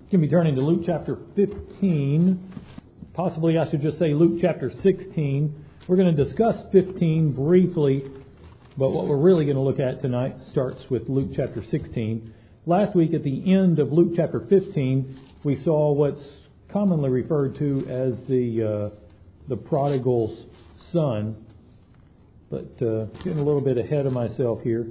You can be turning to Luke chapter 15. Possibly I should just say Luke chapter 16. We're going to discuss 15 briefly, but what we're really going to look at tonight starts with Luke chapter 16. Last week at the end of Luke chapter 15, we saw what's commonly referred to as the prodigal's son. But getting a little bit ahead of myself here.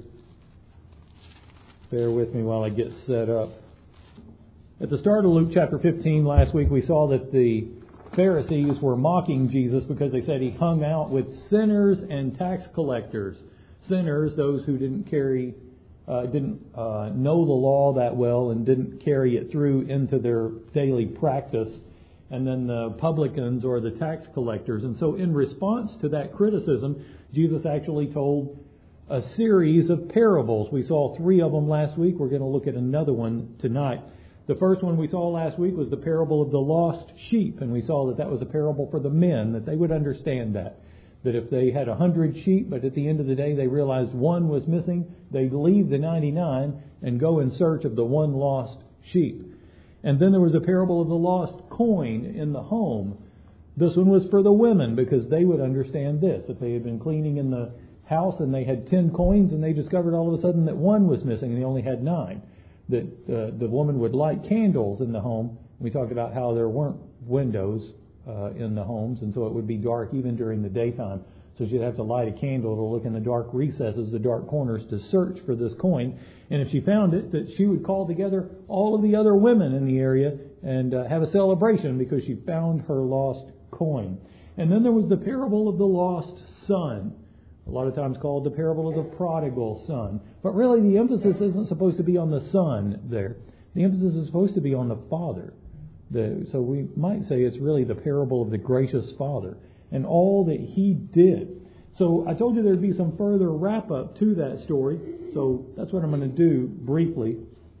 Bear with me while I get set up. At the start of Luke chapter 15 last week, we saw that the Pharisees were mocking Jesus because they said he hung out with sinners and tax collectors. Sinners, those who didn't know the law that well and didn't carry it through into their daily practice. And then the publicans or the tax collectors. And so in response to that criticism, Jesus actually told a series of parables. We saw 3 of them last week. We're going to look at another one tonight. The first one we saw last week was the parable of the lost sheep. And we saw that was a parable for the men, that they would understand that if they had 100 sheep, but at the end of the day they realized one was missing, they'd leave the 99 and go in search of the one lost sheep. And then there was a parable of the lost coin in the home. This one was for the women because they would understand this. If they had been cleaning in the house and they had 10 coins and they discovered all of a sudden that one was missing and they only had 9, that the woman would light candles in the home. We talked about how there weren't windows in the homes, and so it would be dark even during the daytime. So she'd have to light a candle to look in the dark recesses, the dark corners, to search for this coin. And if she found it, that she would call together all of the other women in the area and have a celebration because she found her lost coin. And then there was the parable of the lost son, a lot of times called the parable of the prodigal son. But really the emphasis isn't supposed to be on the son there. The emphasis is supposed to be on the father. So we might say it's really the parable of the gracious father and all that he did. So I told you there'd be some further wrap-up to that story, so that's what I'm going to do briefly.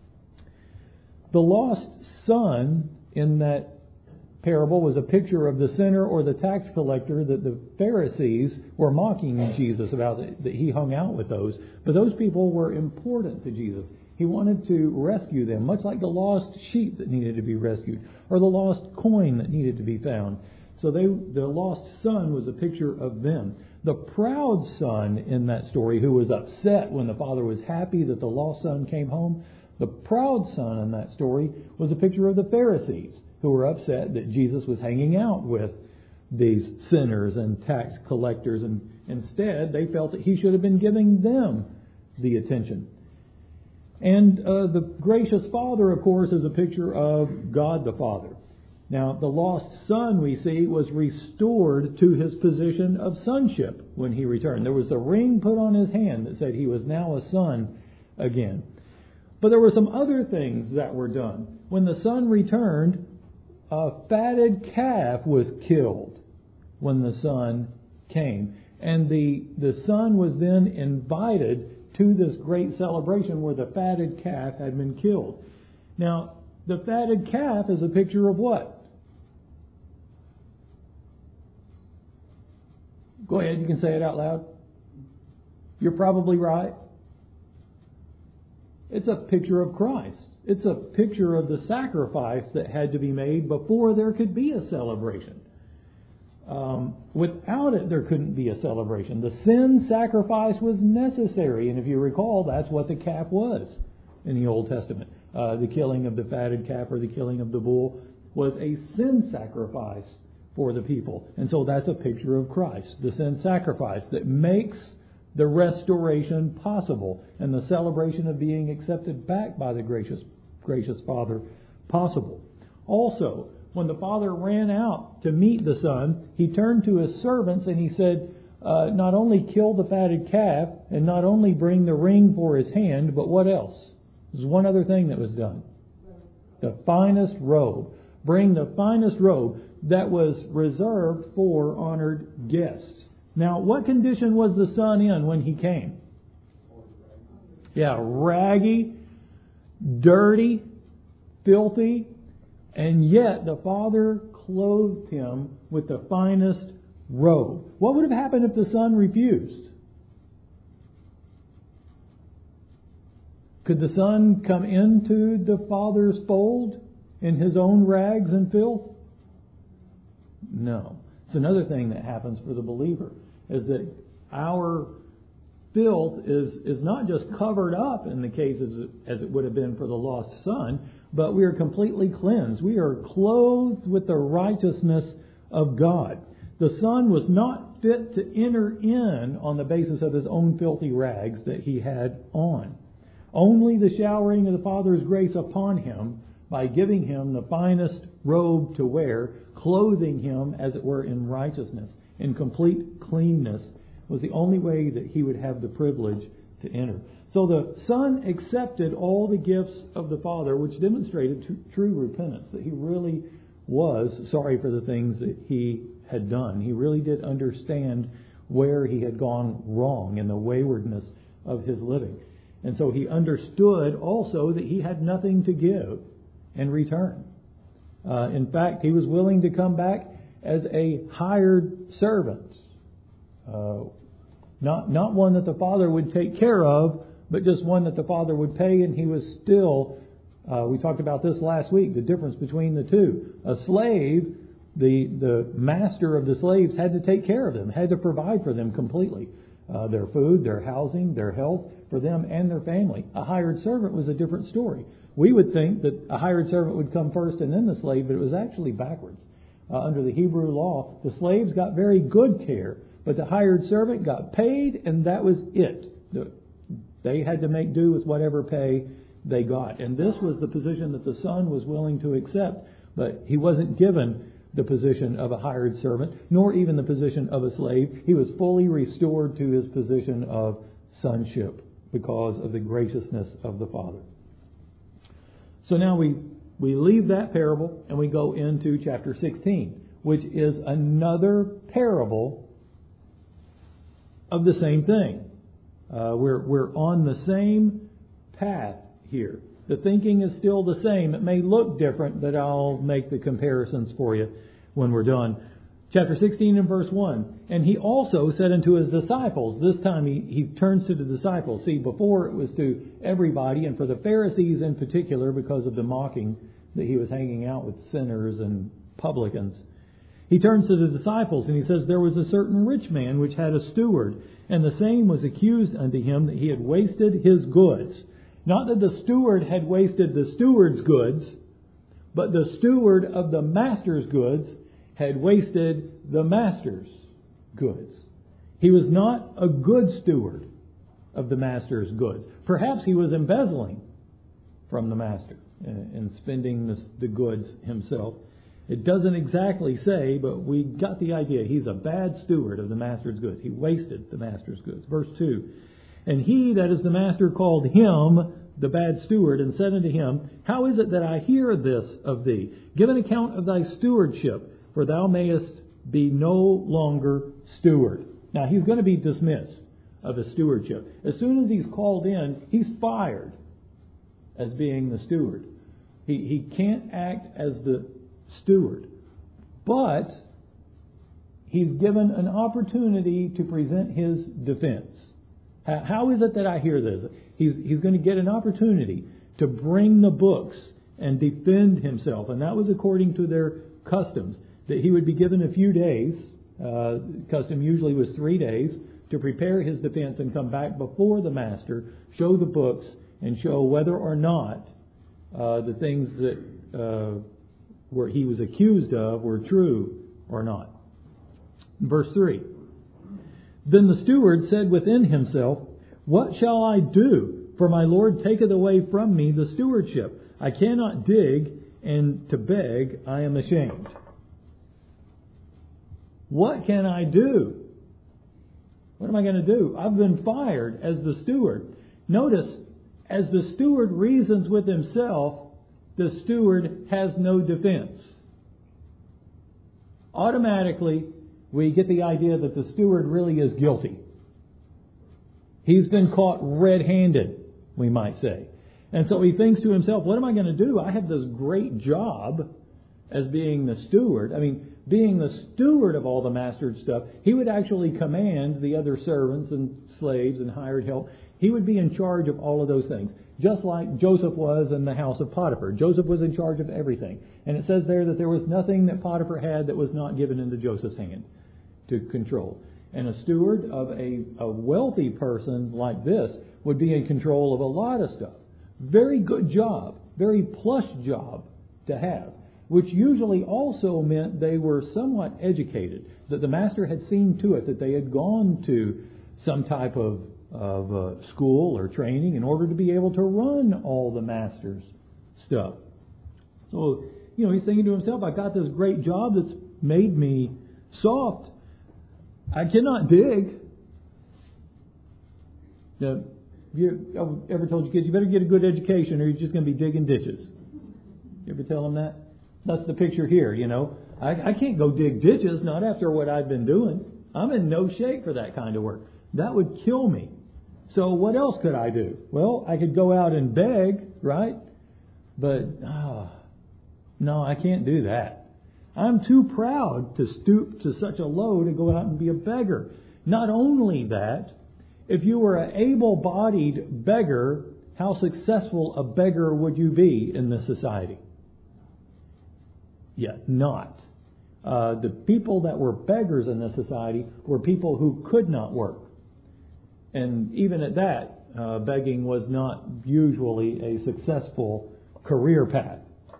The lost son in that parable was a picture of the sinner or the tax collector that the Pharisees were mocking Jesus about, that he hung out with those. But those people were important to Jesus. He wanted to rescue them, much like the lost sheep that needed to be rescued, or the lost coin that needed to be found. So the lost son was a picture of them. The proud son in that story, who was upset when the father was happy that the lost son came home, the proud son in that story was a picture of the Pharisees, who were upset that Jesus was hanging out with these sinners and tax collectors, and instead they felt that he should have been giving them the attention. And the gracious father, of course, is a picture of God the Father. Now, the lost son, we see, was restored to his position of sonship when he returned. There was a ring put on his hand that said he was now a son again. But there were some other things that were done. When the son returned, a fatted calf was killed when the son came. And the son was then invited to this great celebration where the fatted calf had been killed. Now, the fatted calf is a picture of what? Go ahead, you can say it out loud. You're probably right. It's a picture of Christ. It's a picture of the sacrifice that had to be made before there could be a celebration. Without it, there couldn't be a celebration. The sin sacrifice was necessary, and if you recall, that's what the calf was in the Old Testament. The killing of the fatted calf or the killing of the bull was a sin sacrifice for the people. And so that's a picture of Christ, the sin sacrifice that makes the restoration possible and the celebration of being accepted back by the gracious Father possible. Also, when the father ran out to meet the son, he turned to his servants and he said, not only kill the fatted calf and not only bring the ring for his hand, but what else? There's one other thing that was done. The finest robe. Bring the finest robe that was reserved for honored guests. Now, what condition was the son in when he came? Yeah, raggy, dirty, filthy, and yet the father clothed him with the finest robe. What would have happened if the son refused? Could the son come into the father's fold? in his own rags and filth? No. It's another thing that happens for the believer, is that our filth is not just covered up in the case as it would have been for the lost son, but we are completely cleansed. We are clothed with the righteousness of God. The son was not fit to enter in on the basis of his own filthy rags that he had on. Only the showering of the Father's grace upon him, by giving him the finest robe to wear, clothing him, as it were, in righteousness, in complete cleanness, was the only way that he would have the privilege to enter. So the Son accepted all the gifts of the Father, which demonstrated true repentance, that he really was sorry for the things that he had done. He really did understand where he had gone wrong in the waywardness of his living. And so he understood also that he had nothing to give in return. In fact, he was willing to come back as a hired servant. Not one that the Father would take care of, but just one that the Father would pay, and he was still, we talked about this last week, the difference between the two. A slave, the master of the slaves had to take care of them, had to provide for them completely. Their food, their housing, their health, for them and their family. A hired servant was a different story. We would think that a hired servant would come first and then the slave, but it was actually backwards. Under the Hebrew law, the slaves got very good care, but the hired servant got paid, and that was it. They had to make do with whatever pay they got. And this was the position that the son was willing to accept, but he wasn't given the position of a hired servant, nor even the position of a slave. He was fully restored to his position of sonship because of the graciousness of the Father. So now we leave that parable and we go into chapter 16, which is another parable of the same thing. We're on the same path here. The thinking is still the same. It may look different, but I'll make the comparisons for you when we're done. Chapter 16 and verse 1. And he also said unto his disciples, this time he turns to the disciples. See, before it was to everybody, and for the Pharisees in particular, because of the mocking that he was hanging out with sinners and publicans. He turns to the disciples and he says, there was a certain rich man which had a steward, and the same was accused unto him that he had wasted his goods. Not that the steward had wasted the steward's goods, but the steward of the master's goods had wasted the master's goods. He was not a good steward of the master's goods. Perhaps he was embezzling from the master and spending the goods himself. It doesn't exactly say, but we got the idea. He's a bad steward of the master's goods. He wasted the master's goods. Verse 2. And he, that is the master, called him the bad steward, and said unto him, how is it that I hear this of thee? Give an account of thy stewardship, for thou mayest be no longer steward. Now, he's going to be dismissed of his stewardship. As soon as he's called in, he's fired as being the steward. He can't act as the steward. But he's given an opportunity to present his defense. How is it that I hear this? He's going to get an opportunity to bring the books and defend himself. And that was according to their customs, that he would be given a few days. Custom usually was 3 days to prepare his defense and come back before the master, show the books, and show whether or not the things that where he was accused of were true or not. Verse 3. Then the steward said within himself, what shall I do? For my Lord taketh away from me the stewardship. I cannot dig, and to beg I am ashamed. What can I do? What am I going to do? I've been fired as the steward. Notice, as the steward reasons with himself, the steward has no defense. Automatically, we get the idea that the steward really is guilty. He's been caught red-handed, we might say. And so he thinks to himself, what am I going to do? I have this great job as being the steward. I mean, being the steward of all the master's stuff, he would actually command the other servants and slaves and hired help. He would be in charge of all of those things. just like Joseph was in the house of Potiphar. Joseph was in charge of everything. And it says there that there was nothing that Potiphar had that was not given into Joseph's hand to control. And a steward of a wealthy person like this would be in control of a lot of stuff. Very good job, very plush job to have, which usually also meant they were somewhat educated, that the master had seen to it that they had gone to some type of school or training in order to be able to run all the master's stuff. So, he's thinking to himself, I got this great job that's made me soft. I cannot dig. Now, you ever told your kids, you better get a good education or you're just going to be digging ditches? You ever tell them that? That's the picture here, I can't go dig ditches, not after what I've been doing. I'm in no shape for that kind of work. That would kill me. So what else could I do? Well, I could go out and beg, right? But, no, I can't do that. I'm too proud to stoop to such a low to go out and be a beggar. Not only that, if you were an able-bodied beggar, how successful a beggar would you be in this society? Yet not. The people that were beggars in this society were people who could not work. And even at that, begging was not usually a successful career path.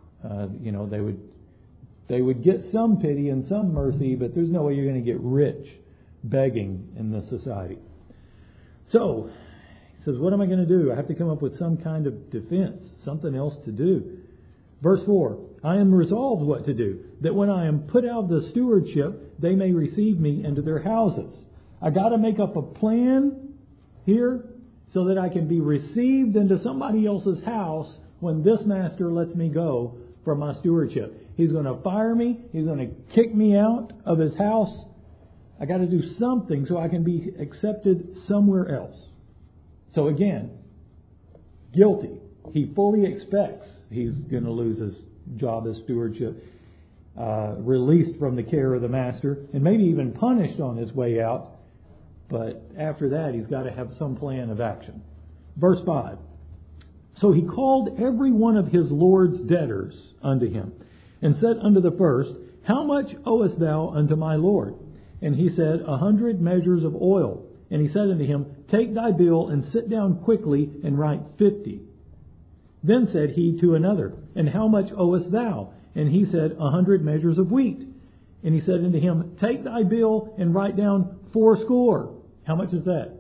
They would get some pity and some mercy, but there's no way you're going to get rich begging in this society. So, he says, what am I going to do? I have to come up with some kind of defense, something else to do. Verse 4, I am resolved what to do, that when I am put out of the stewardship, they may receive me into their houses. I got to make up a plan here so that I can be received into somebody else's house when this master lets me go from my stewardship. He's going to fire me. He's going to kick me out of his house. I got to do something so I can be accepted somewhere else. So again, guilty. He fully expects he's going to lose his job as stewardship, released from the care of the master, and maybe even punished on his way out. But after that, he's got to have some plan of action. Verse 5. So he called every one of his Lord's debtors unto him, and said unto the first, How much owest thou unto my Lord? And he said, 100 measures of oil. And he said unto him, Take thy bill, and sit down quickly, and write 50. Then said he to another, And how much owest thou? And he said, 100 measures of wheat. And he said unto him, Take thy bill, and write down 80. How much is that?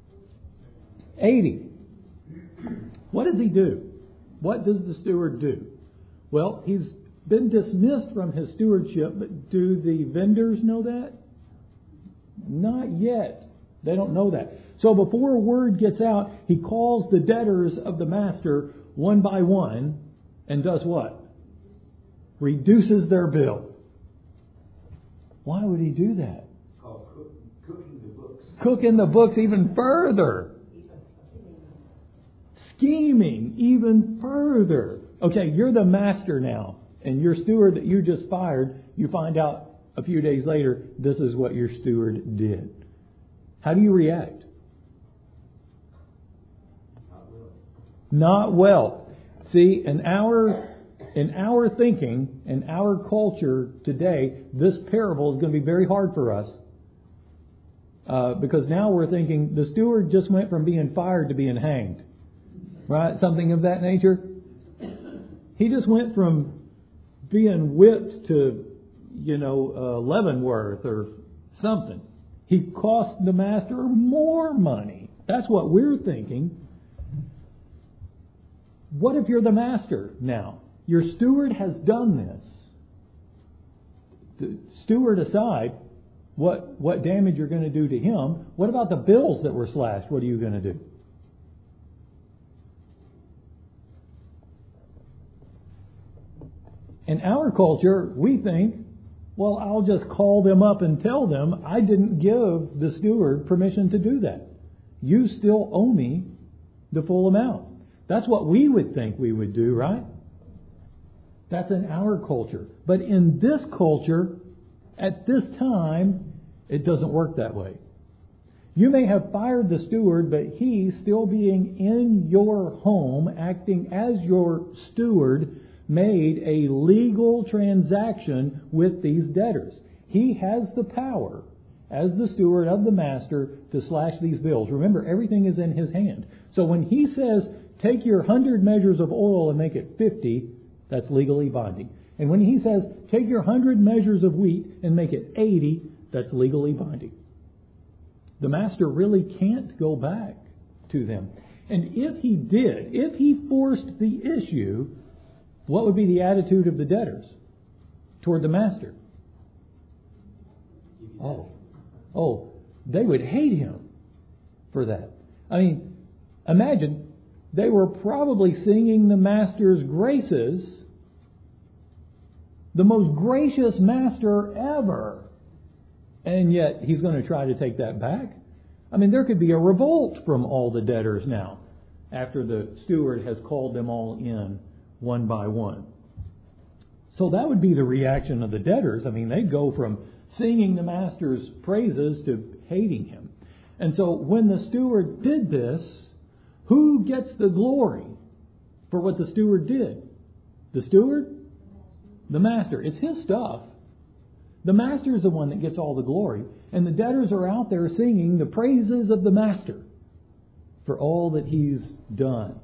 80. What does he do? What does the steward do? Well, he's been dismissed from his stewardship, but do the vendors know that? Not yet. They don't know that. So before word gets out, he calls the debtors of the master one by one and does what? Reduces their bill. Why would he do that? Cooking the books. Cooking the books even further. Scheming even further. Okay, you're the master now. And your steward that you just fired, you find out a few days later, this is what your steward did. How do you react? Not well. See, in our thinking, in our culture today, this parable is going to be very hard for us. Because now we're thinking the steward just went from being fired to being hanged. Right? Something of that nature. He just went from being whipped to, Leavenworth or something. He cost the master more money. That's what we're thinking. What if you're the master now? Your steward has done this. The steward aside, what damage you're going to do to him, what about the bills that were slashed? What are you going to do? In our culture, we think, well, I'll just call them up and tell them I didn't give the steward permission to do that. You still owe me the full amount. That's what we would think we would do, right? That's in our culture. But in this culture, at this time, it doesn't work that way. You may have fired the steward, but he, still being in your home, acting as your steward, made a legal transaction with these debtors. He has the power, as the steward of the master, to slash these bills. Remember, everything is in his hand. So when he says, take your 100 measures of oil and make it 50, that's legally binding. And when he says, take your 100 measures of wheat and make it 80, that's legally binding. The master really can't go back to them. And if he did, if he forced the issue, what would be the attitude of the debtors toward the master? Oh, they would hate him for that. I mean, imagine, they were probably singing the master's graces, the most gracious master ever, and yet he's going to try to take that back. I mean, there could be a revolt from all the debtors now, after the steward has called them all in one by one. So that would be the reaction of the debtors. I mean, they'd go from singing the master's praises to hating him. And so when the steward did this, who gets the glory for what the steward did? The steward? The master. It's his stuff. The master is the one that gets all the glory. And the debtors are out there singing the praises of the master for all that he's done.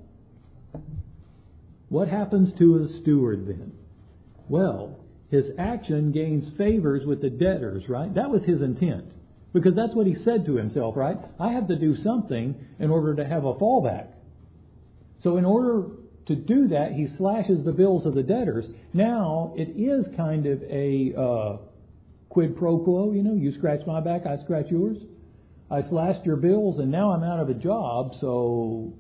What happens to a steward then? Well, his action gains favors with the debtors, right? That was his intent. Because that's what he said to himself, right? I have to do something in order to have a fallback. So in order to do that, he slashes the bills of the debtors. Now, it is kind of a quid pro quo, you scratch my back, I scratch yours. I slashed your bills and now I'm out of a job, so,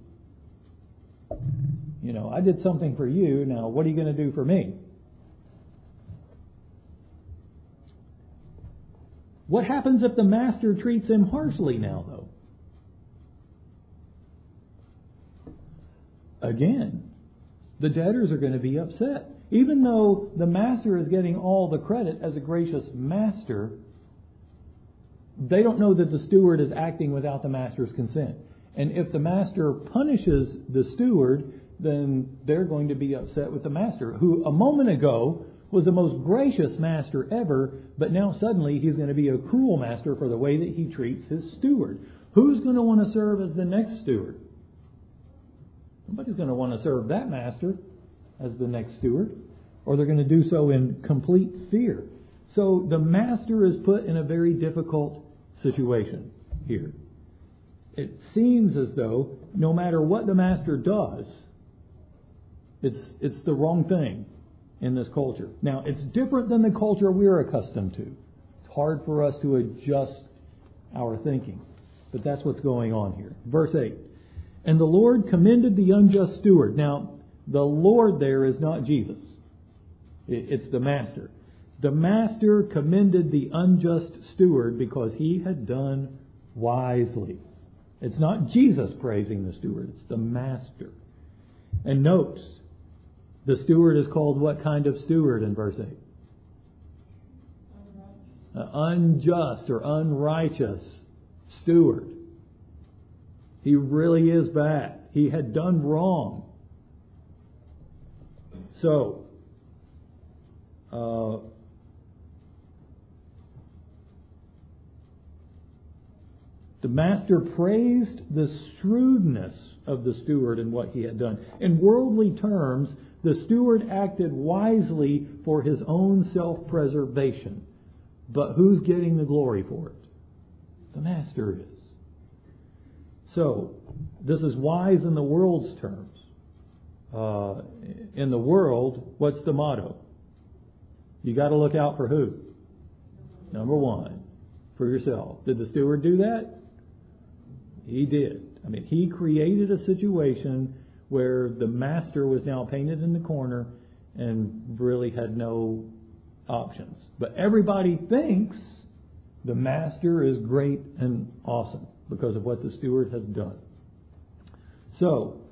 I did something for you. Now, what are you going to do for me? What happens if the master treats him harshly now, though? Again, the debtors are going to be upset. Even though the master is getting all the credit as a gracious master, they don't know that the steward is acting without the master's consent. And if the master punishes the steward, then they're going to be upset with the master, who a moment ago was the most gracious master ever, but now suddenly he's going to be a cruel master for the way that he treats his steward. Who's going to want to serve as the next steward? Nobody's going to want to serve that master as the next steward, or they're going to do so in complete fear. So the master is put in a very difficult situation here. It seems as though no matter what the master does, it's the wrong thing in this culture. Now, it's different than the culture we're accustomed to. It's hard for us to adjust our thinking, but that's what's going on here. Verse 8, and the Lord commended the unjust steward. Now, the Lord there is not Jesus. It's the master. The master commended the unjust steward because he had done wisely. It's not Jesus praising the steward, it's the master. And note, the steward is called what kind of steward in verse 8? Unjust or unrighteous steward. He really is bad. He had done wrong. So, the master praised the shrewdness of the steward and what he had done. In worldly terms, the steward acted wisely for his own self-preservation. But who's getting the glory for it? The master is. So, this is wise in the world's terms. In the world, what's the motto? You got to look out for who? Number one, for yourself. Did the steward do that? He did. I mean, he created a situation where the master was now painted in the corner and really had no options. But everybody thinks the master is great and awesome because of what the steward has done. So,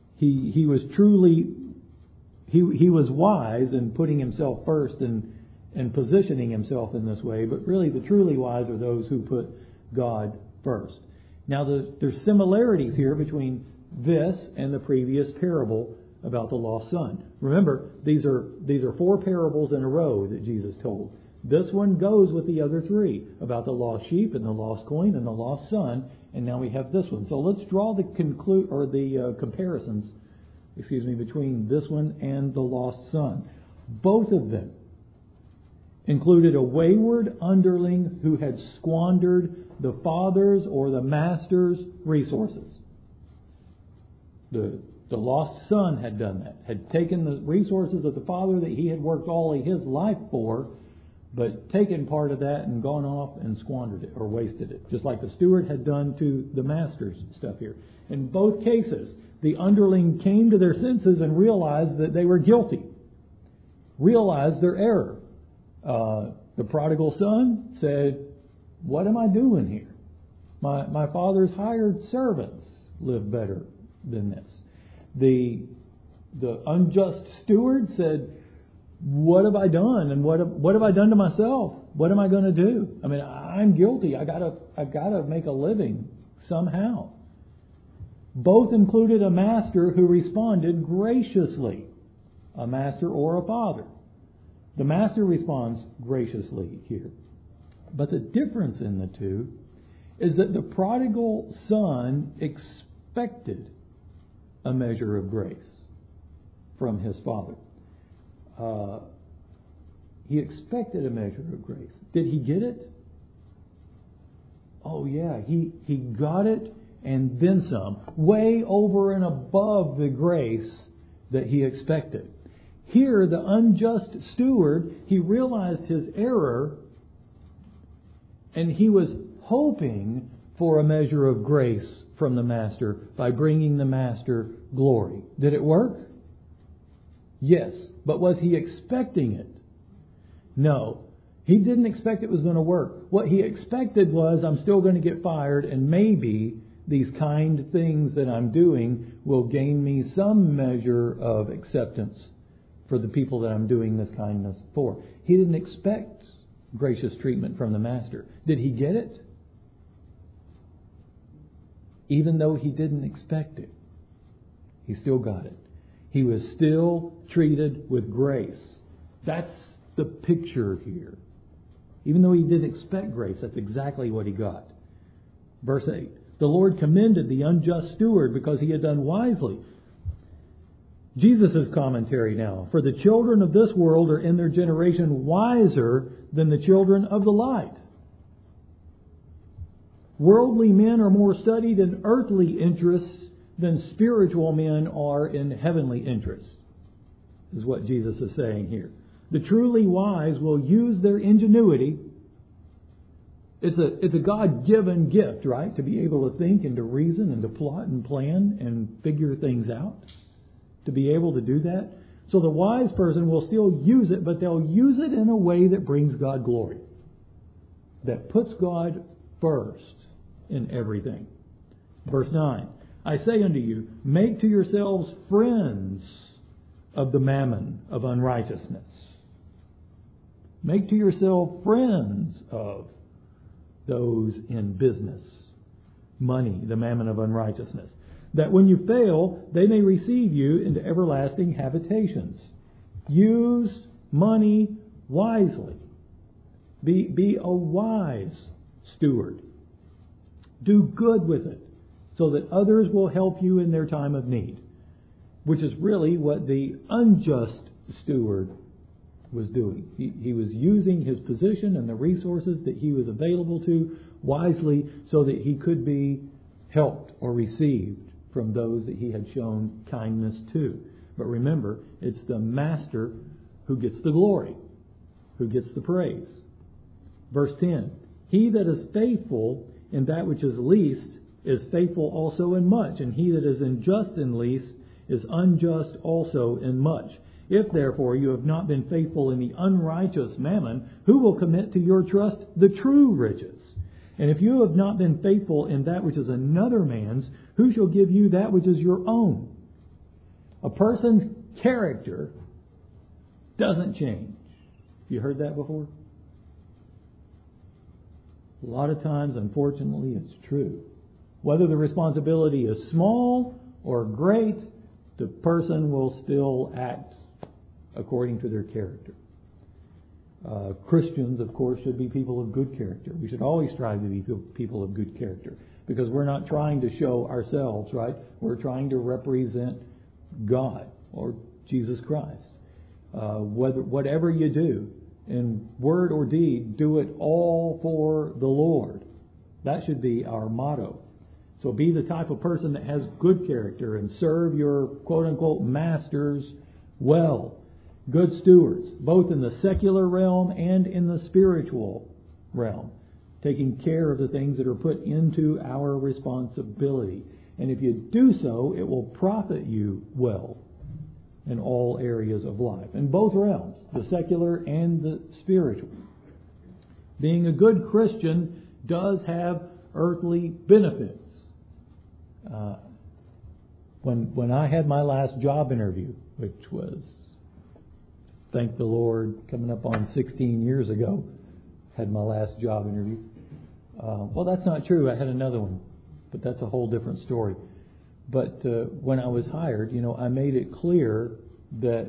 he was truly, he was wise in putting himself first and and positioning himself in this way, but really the truly wise are those who put God first. Now there's similarities here between this and the previous parable about the lost son. Remember, these are 4 parables in a row that Jesus told. This one goes with the other 3 about the lost sheep and the lost coin and the lost son, and now we have this one. So let's draw the comparisons, between this one and the lost son. Both of them included a wayward underling who had squandered the father's or the master's resources. The lost son had done that, had taken the resources of the father that he had worked all of his life for, but taken part of that and gone off and squandered it or wasted it, just like the steward had done to the master's stuff here. In both cases, the underling came to their senses and realized that they were guilty, realized their error. The prodigal son said, "What am I doing here? My father's hired servants live better than this." The unjust steward said, "What have I done? And what have I done to myself? What am I going to do? I mean, I'm guilty. I gotta make a living somehow." Both included a master who responded graciously, a master or a father. The master responds graciously here. But the difference in the two is that the prodigal son expected a measure of grace from his father. He expected a measure of grace. Did he get it? Oh yeah, he got it and then some, way over and above the grace that he expected. Here, the unjust steward, he realized his error and he was hoping for a measure of grace from the master by bringing the master glory. Did it work? Yes. But was he expecting it? No. He didn't expect it was going to work. What he expected was, I'm still going to get fired, and maybe these kind things that I'm doing will gain me some measure of acceptance for the people that I'm doing this kindness for. He didn't expect gracious treatment from the master. Did he get it? Even though he didn't expect it, he still got it. He was still treated with grace. That's the picture here. Even though he didn't expect grace, that's exactly what he got. Verse 8. The Lord commended the unjust steward because he had done wisely. Jesus' commentary now. For the children of this world are in their generation wiser than the children of the light. Worldly men are more studied in earthly interests than spiritual men are in heavenly interests, is what Jesus is saying here. The truly wise will use their ingenuity. It's a God-given gift, right? To be able to think and to reason and to plot and plan and figure things out. To be able to do that. So the wise person will still use it, but they'll use it in a way that brings God glory. That puts God first in everything. Verse 9. I say unto you, make to yourselves friends of the mammon of unrighteousness. Make to yourself friends of those in business, money, the mammon of unrighteousness, that when you fail, they may receive you into everlasting habitations. Use money wisely. Be a wise steward. Do good with it so that others will help you in their time of need, which is really what the unjust steward was doing. He was using his position and the resources that he was available to wisely so that he could be helped or received from those that he had shown kindness to. But remember, it's the master who gets the glory, who gets the praise. Verse 10, he that is faithful in that which is least is faithful also in much, and he that is unjust in least is unjust also in much. If therefore you have not been faithful in the unrighteous mammon, who will commit to your trust the true riches? And if you have not been faithful in that which is another man's, who shall give you that which is your own? A person's character doesn't change. You heard that before? A lot of times, unfortunately, it's true. Whether the responsibility is small or great, the person will still act according to their character. Christians, of course, should be people of good character. We should always strive to be people of good character, because we're not trying to show ourselves, right? We're trying to represent God or Jesus Christ. Whatever you do, in word or deed, do it all for the Lord. That should be our motto. So be the type of person that has good character and serve your quote-unquote masters well. Good stewards, both in the secular realm and in the spiritual realm, taking care of the things that are put into our responsibility. And if you do so, it will profit you well in all areas of life, in both realms, the secular and the spiritual. Being a good Christian does have earthly benefits. When I had my last job interview, which was, thank the Lord, coming up on 16 years ago, had my last job interview. Well, that's not true. I had another one, but that's a whole different story. But when I was hired, I made it clear that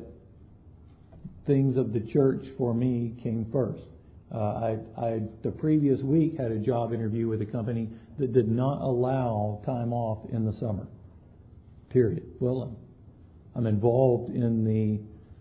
things of the church for me came first. I the previous week had a job interview with a company that did not allow time off in the summer. Period. Well, I'm involved in the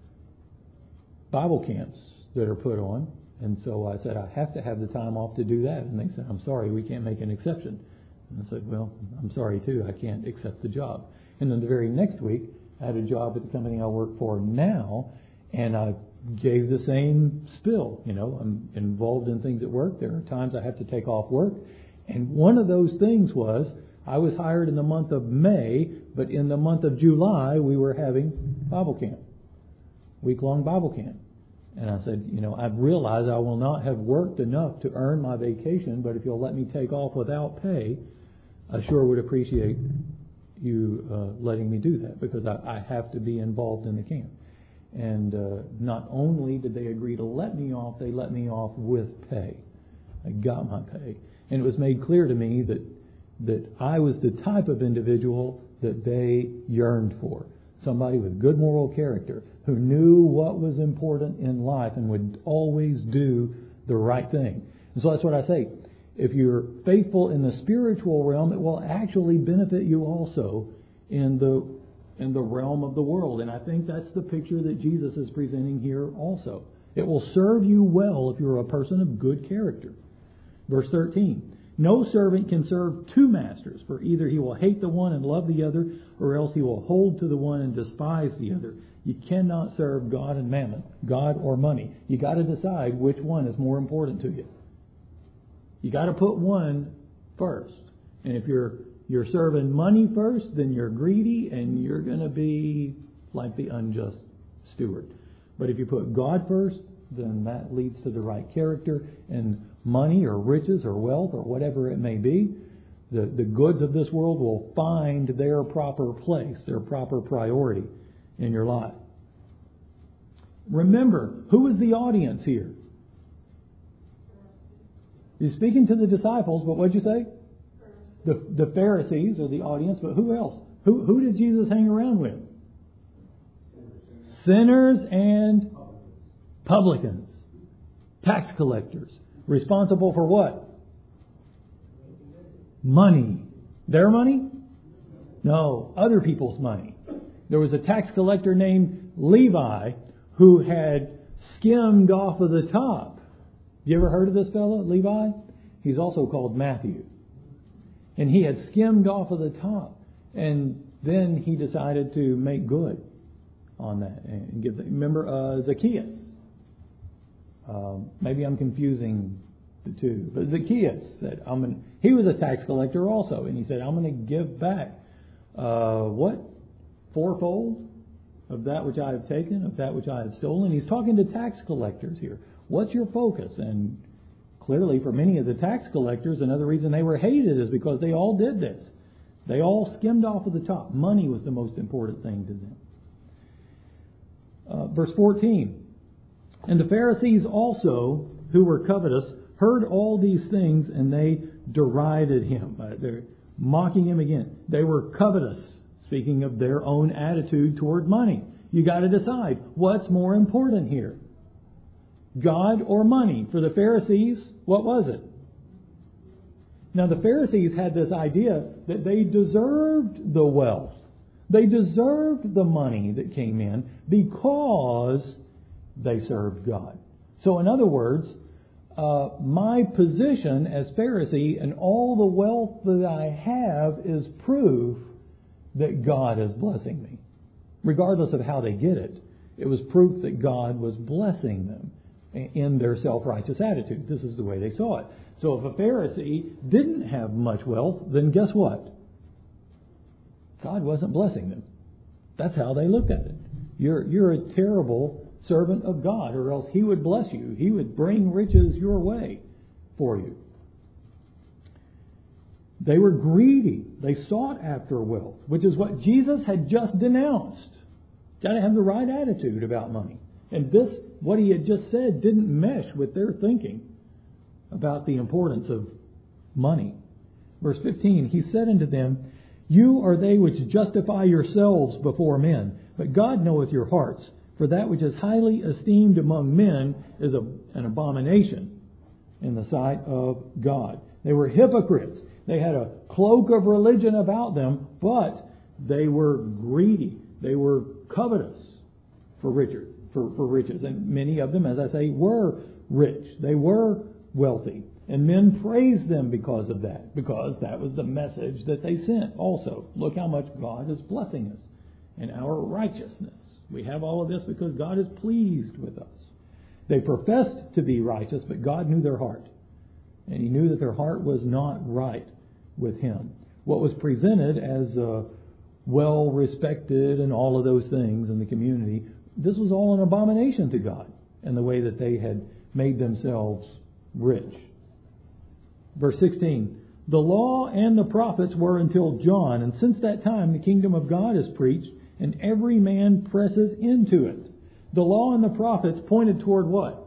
Bible camps that are put on, and so I said I have to have the time off to do that. And they said, I'm sorry, we can't make an exception. And I said, well, I'm sorry too, I can't accept the job. And then the very next week, I had a job at the company I work for now, and I gave the same spill. I'm involved in things at work. There are times I have to take off work. And one of those things was, I was hired in the month of May, but in the month of July, we were having Bible camp, week-long Bible camp. And I said, I've realized I will not have worked enough to earn my vacation, but if you'll let me take off without pay, I sure would appreciate you letting me do that, because I have to be involved in the camp. And not only did they agree to let me off, they let me off with pay. I got my pay. And it was made clear to me that I was the type of individual that they yearned for. Somebody with good moral character, who knew what was important in life and would always do the right thing. And so that's what I say. If you're faithful in the spiritual realm, it will actually benefit you also in the realm of the world. And I think that's the picture that Jesus is presenting here also. It will serve you well if you're a person of good character. Verse 13. No servant can serve two masters, for either he will hate the one and love the other, or else he will hold to the one and despise the other. You cannot serve God and mammon, God or money. You got to decide which one is more important to you. You got to put one first. And if you're serving money first, then you're greedy and you're going to be like the unjust steward. But if you put God first, then that leads to the right character, and money or riches or wealth or whatever it may be, the goods of this world will find their proper place, their proper priority in your life. Remember, who is the audience here? He's speaking to the disciples, but what'd you say? The Pharisees are the audience, but who else? Who did Jesus hang around with? Sinners and publicans, tax collectors, responsible for what? Money. Their money? No, other people's money. There was a tax collector named Levi who had skimmed off of the top. You ever heard of this fellow, Levi? He's also called Matthew. And he had skimmed off of the top. And then he decided to make good on that and give. Remember Zacchaeus? Maybe I'm confusing the two, but Zacchaeus said, he was a tax collector also, and he said, I'm going to give back, fourfold of that which I have taken, of that which I have stolen. He's talking to tax collectors here. What's your focus? And clearly for many of the tax collectors, another reason they were hated is because they all did this. They all skimmed off of the top. Money was the most important thing to them. Verse 14. And the Pharisees also, who were covetous, heard all these things, and they derided him. They're mocking him again. They were covetous, speaking of their own attitude toward money. You got to decide what's more important here, God or money. For the Pharisees, what was it? Now the Pharisees had this idea that they deserved the wealth. They deserved the money that came in because they served God. So in other words, my position as Pharisee and all the wealth that I have is proof that God is blessing me. Regardless of how they get it, it was proof that God was blessing them in their self-righteous attitude. This is the way they saw it. So if a Pharisee didn't have much wealth, then guess what? God wasn't blessing them. That's how they looked at it. You're a terrible servant of God, or else He would bless you. He would bring riches your way for you. They were greedy. They sought after wealth, which is what Jesus had just denounced. Got to have the right attitude about money. And this, what He had just said, didn't mesh with their thinking about the importance of money. Verse 15, He said unto them, You are they which justify yourselves before men, but God knoweth your hearts. For that which is highly esteemed among men is an abomination in the sight of God. They were hypocrites. They had a cloak of religion about them, but they were greedy. They were covetous for riches. And many of them, as I say, were rich. They were wealthy. And men praised them because of that, because that was the message that they sent also. Look how much God is blessing us in our righteousness. We have all of this because God is pleased with us. They professed to be righteous, but God knew their heart. And He knew that their heart was not right with Him. What was presented as well-respected and all of those things in the community, this was all an abomination to God and the way that they had made themselves rich. Verse 16, The law and the prophets were until John, and since that time the kingdom of God is preached, and every man presses into it. The law and the prophets pointed toward what?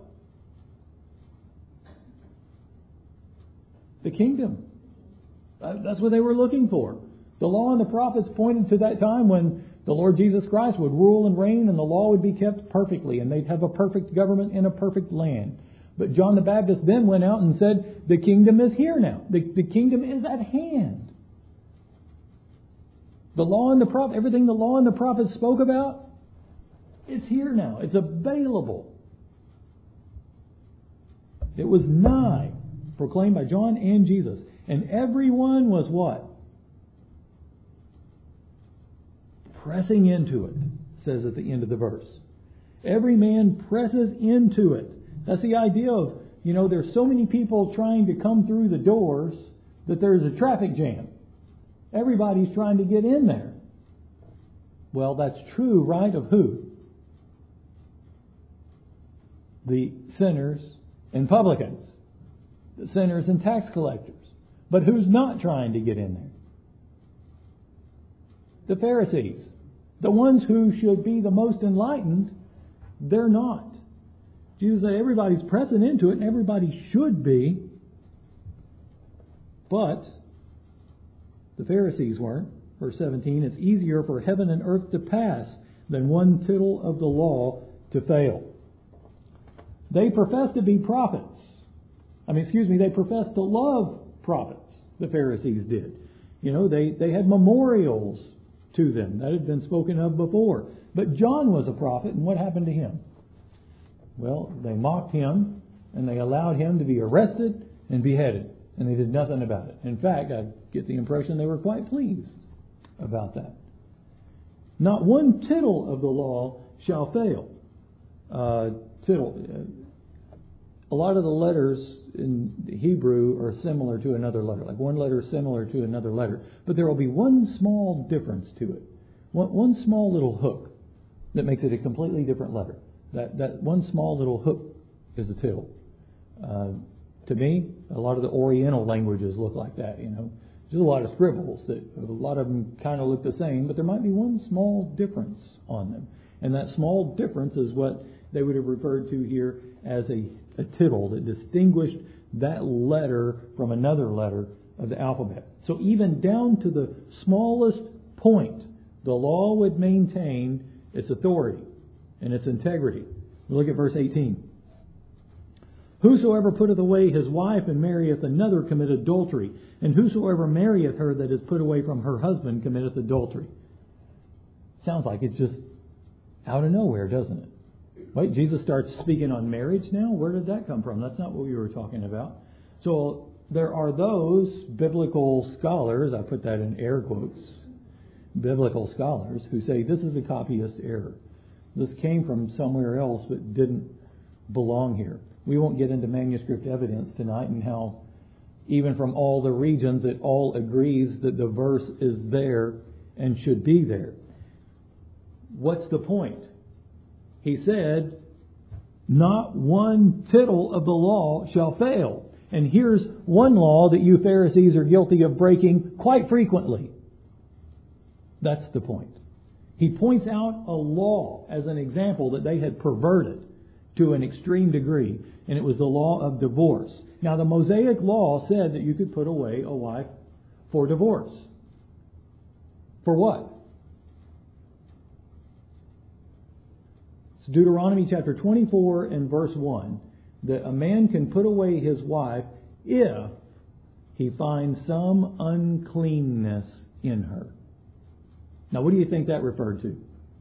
The kingdom. That's what they were looking for. The law and the prophets pointed to that time when the Lord Jesus Christ would rule and reign, and the law would be kept perfectly, and they'd have a perfect government in a perfect land. But John the Baptist then went out and said, the kingdom is here now. The kingdom is at hand. The law and the prophet, everything the law and the prophets spoke about, it's here now. It's available. It was nigh, proclaimed by John and Jesus. And everyone was what? Pressing into it, says at the end of the verse. Every man presses into it. That's the idea of, there's so many people trying to come through the doors that there's a traffic jam. Everybody's trying to get in there. Well, that's true, right, of who? The sinners and publicans. The sinners and tax collectors. But who's not trying to get in there? The Pharisees. The ones who should be the most enlightened, they're not. Jesus said everybody's pressing into it and everybody should be. But the Pharisees weren't. Verse 17, it's easier for heaven and earth to pass than one tittle of the law to fail. They profess to be prophets. They profess to love prophets, the Pharisees did. They had memorials to them. That had been spoken of before. But John was a prophet, and what happened to him? Well, they mocked him, and they allowed him to be arrested and beheaded. And they did nothing about it. In fact, I get the impression they were quite pleased about that. Not one tittle of the law shall fail. A lot of the letters in Hebrew are similar to another letter. Like one letter is similar to another letter. But there will be one small difference to it. One small little hook that makes it a completely different letter. That one small little hook is a tittle. To me, a lot of the Oriental languages look like that, Just a lot of scribbles that a lot of them kind of look the same, but there might be one small difference on them. And that small difference is what they would have referred to here as a tittle that distinguished that letter from another letter of the alphabet. So even down to the smallest point, the law would maintain its authority and its integrity. Look at verse 18. Whosoever putteth away his wife and marrieth another committeth adultery, and whosoever marrieth her that is put away from her husband committeth adultery. Sounds like it's just out of nowhere, doesn't it? Wait, Jesus starts speaking on marriage now? Where did that come from? That's not what we were talking about. So there are those biblical scholars, I put that in air quotes, biblical scholars, who say this is a copyist error. This came from somewhere else but didn't belong here. We won't get into manuscript evidence tonight and how even from all the regions it all agrees that the verse is there and should be there. What's the point? He said, not one tittle of the law shall fail. And here's one law that you Pharisees are guilty of breaking quite frequently. That's the point. He points out a law as an example that they had perverted to an extreme degree, and it was the law of divorce. Now, the Mosaic law said that you could put away a wife for divorce. For what? It's Deuteronomy chapter 24 and verse 1, that a man can put away his wife if he finds some uncleanness in her. Now, what do you think that referred to?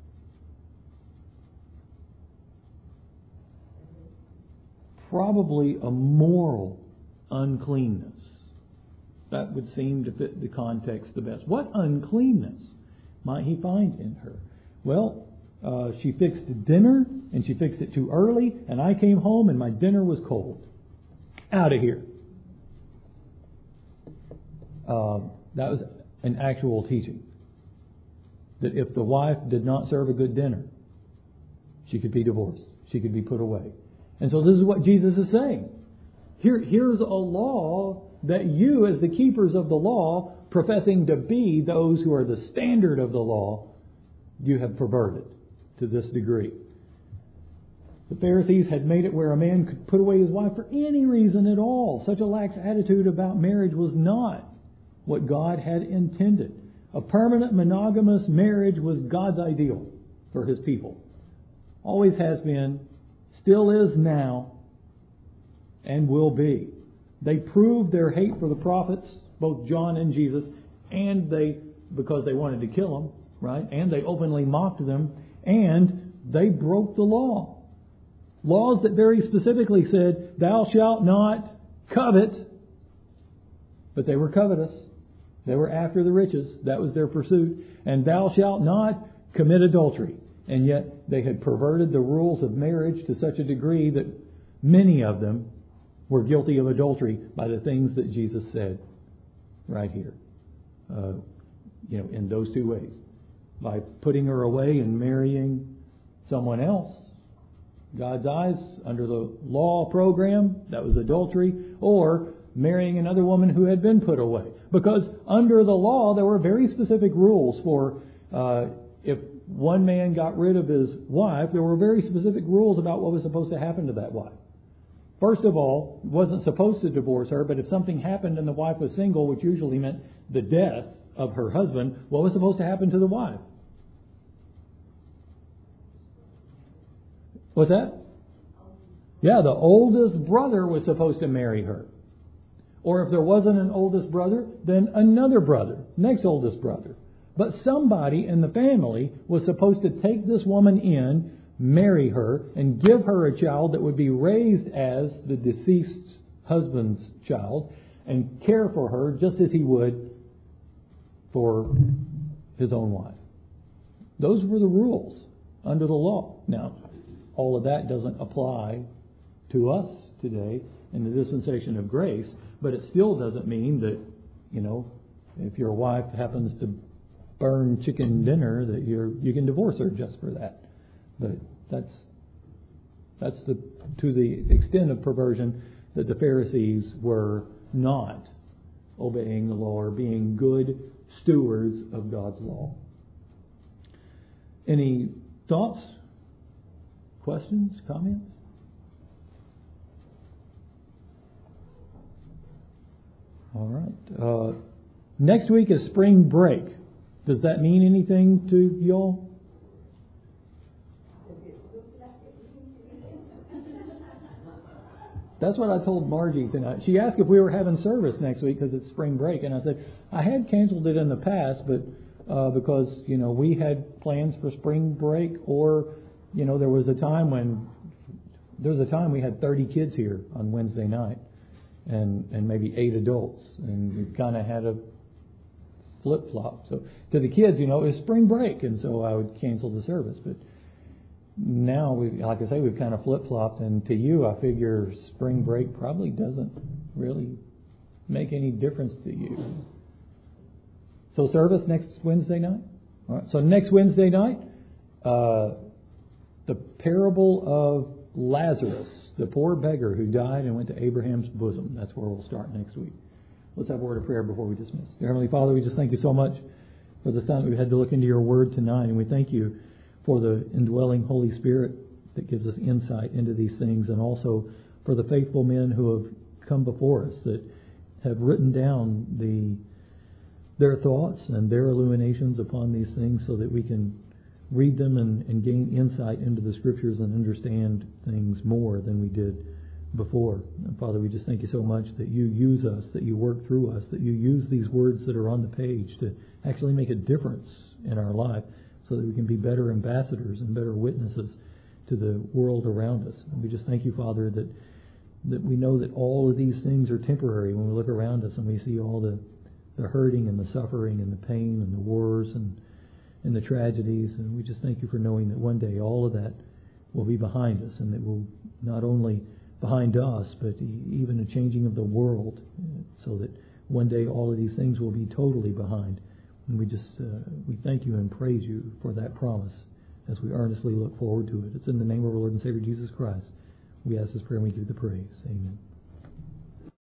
Probably a moral uncleanness. That would seem to fit the context the best. What uncleanness might he find in her? Well, she fixed dinner, and she fixed it too early, and I came home and my dinner was cold. Out of here. That was an actual teaching. That if the wife did not serve a good dinner, she could be divorced. She could be put away. And so this is what Jesus is saying. Here's a law that you, as the keepers of the law, professing to be those who are the standard of the law, you have perverted to this degree. The Pharisees had made it where a man could put away his wife for any reason at all. Such a lax attitude about marriage was not what God had intended. A permanent monogamous marriage was God's ideal for His people. Always has been, still is now, and will be. They proved their hate for the prophets, both John and Jesus, and because they wanted to kill them, right? And they openly mocked them, and they broke the law. Laws that very specifically said, thou shalt not covet, but they were covetous. They were after the riches. That was their pursuit. And thou shalt not commit adultery. And yet they had perverted the rules of marriage to such a degree that many of them were guilty of adultery by the things that Jesus said right here. In those two ways. By putting her away and marrying someone else. God's eyes, under the law program, that was adultery. Or marrying another woman who had been put away. Because under the law, there were very specific rules for if one man got rid of his wife, there were very specific rules about what was supposed to happen to that wife. First of all, wasn't supposed to divorce her, but if something happened and the wife was single, which usually meant the death of her husband, what was supposed to happen to the wife? What's that? Yeah, the oldest brother was supposed to marry her. Or if there wasn't an oldest brother, then another brother, next oldest brother. But somebody in the family was supposed to take this woman in, marry her, and give her a child that would be raised as the deceased husband's child, and care for her just as he would for his own wife. Those were the rules under the law. Now, all of that doesn't apply to us today in the dispensation of grace, but it still doesn't mean that, if your wife happens to burn chicken dinner, that you can divorce her just for that. But that's to the extent of perversion that the Pharisees were not obeying the law or being good stewards of God's law. Any thoughts, Questions? Comments? All right. Next week is spring break. Does that mean anything to y'all? That's what I told Margie tonight. She asked if we were having service next week because it's spring break, and I said I had canceled it in the past, but because we had plans for spring break, or there was a time we had 30 kids here on Wednesday night, and maybe 8 adults, and we kind of had a flip flop. So to the kids, it was spring break, and so I would cancel the service, but. Now, like I say, we've kind of flip-flopped, and to you, I figure spring break probably doesn't really make any difference to you. So service next Wednesday night? All right. So next Wednesday night, the parable of Lazarus, the poor beggar who died and went to Abraham's bosom. That's where we'll start next week. Let's have a word of prayer before we dismiss. Dear Heavenly Father, we just thank you so much for this time that we had to look into your word tonight, and we thank you for the indwelling Holy Spirit that gives us insight into these things, and also for the faithful men who have come before us that have written down their thoughts and their illuminations upon these things so that we can read them and gain insight into the Scriptures and understand things more than we did before. And Father, we just thank you so much that you use us, that you work through us, that you use these words that are on the page to actually make a difference in our life, so that we can be better ambassadors and better witnesses to the world around us. And we just thank you, Father, that we know that all of these things are temporary when we look around us and we see all the hurting and the suffering and the pain and the wars and the tragedies. And we just thank you for knowing that one day all of that will be behind us, and that will not only behind us, but even a changing of the world, so that one day all of these things will be totally behind. And we just we thank you and praise you for that promise as we earnestly look forward to it. It's in the name of our Lord and Savior Jesus Christ we ask this prayer and we give the praise. Amen.